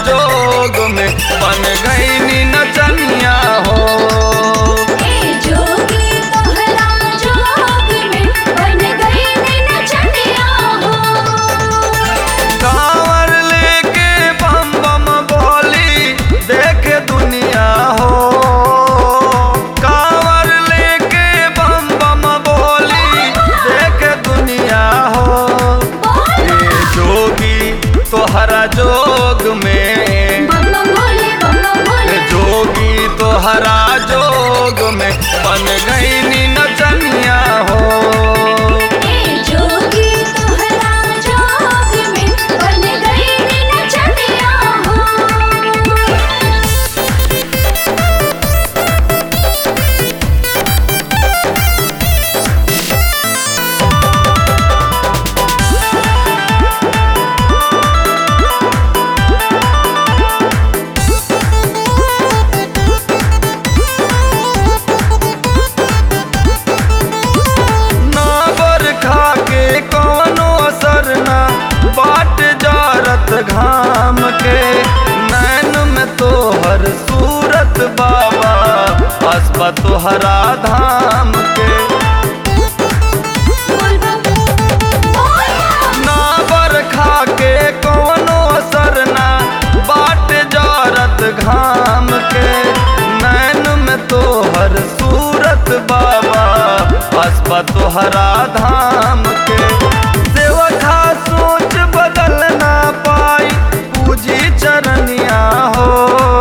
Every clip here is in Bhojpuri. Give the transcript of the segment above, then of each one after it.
जोग में बन गई नी नचनिया हो। जोगी तोहरा जोग में बन गई नी नचनिया हो। कांवर लेके बम बम बोली देखे दुनिया हो। कांवर लेके बम बम बोली देखे दुनिया हो। ये जोगी तोहरा जोग में बम बम भोले बम बम भोले। जोगी तोहरा जोग में बन गई नी नचनिया हो। जोगी तोहरा जोग में बन गई नी नचनिया हो। ना बरखा के कौनो असर ना बाट जारत घाम के। नैन में तोहर सूरत बाबा आसपा तोहरा धाम के। बोल बम बोल बम। ना बरखा के कौनो असर ना बाट जारत घाम के। नैन में तोहर सूरत बाबा आसपा तोहरा धाम के। सेवका सोच बदल ना पाई पूजी चरनिया हो।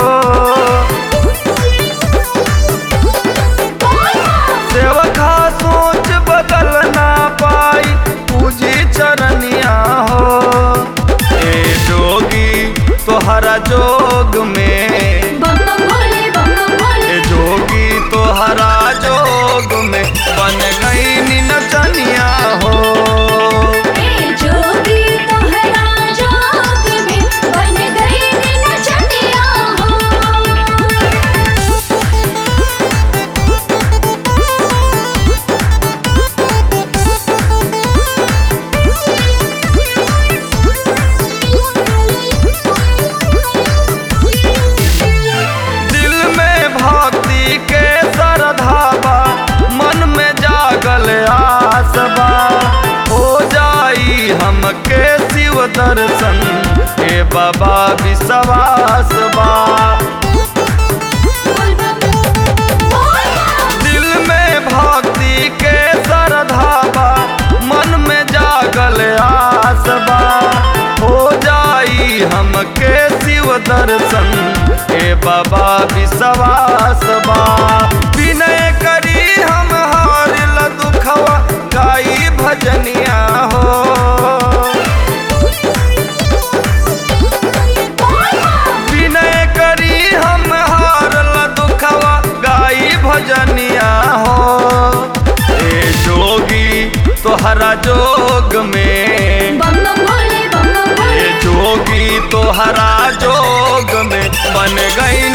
सेवका सोच बदल ना पाई पूजी चरनिया हो। ए जोगी तोहरा जोग में बम बम भोले बम बम भोले। ए जोगी तोहरा जोग में बन गई नी नचनिया हो। जोगी तोहरा जोग में बन गई नी नचनिया हो। दिल में भक्ति के श्रद्धा बा मन में जागल आस बा। हो जाई हमके शिव दर्शन के बाबा विश्वास बा। बोल बम बोल बम। दिल में भक्ति के श्रद्धा बा मन में जागल आस बा। हो जाई हमके शिव दर्शन के बाबा विश्वास बा। विनय करी हम हारिल दुखवा गाई भजनिया हो। विनय करी हम हारल दुखवा गाई भजनिया हो। ए जोगी तोहरा जोग में बम बम भोले बम बम भोले। ए जोगी तोहरा जोग में बन गई